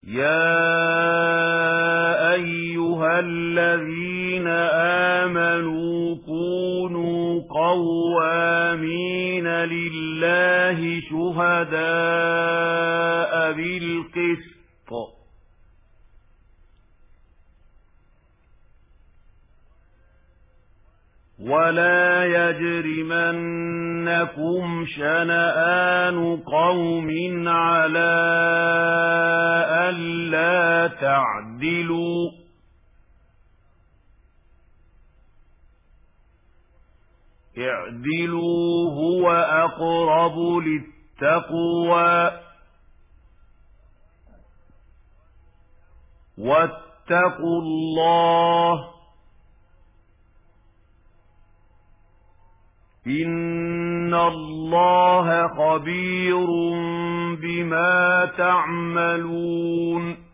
يَا أَيُّهَا الَّذِينَ آمَنُوا كُونُوا قَوَّامِينَ لِلَّهِ شُهَدَاءَ بِالْقِسْطِ وَلَا يَجْرِمَنَّكُمْ شَنَآنُ قَوْمٍ عَلَىٰ أَلَّا تَعْدِلُوا ۚ اعْدِلُوا هُوَ أَقْرَبُ لِلتَّقْوَىٰ ۖ وَاتَّقُوا اللَّهَ ۚ إِنَّ اللَّهَ خَبِيرٌ بِمَا تَعْمَلُونَ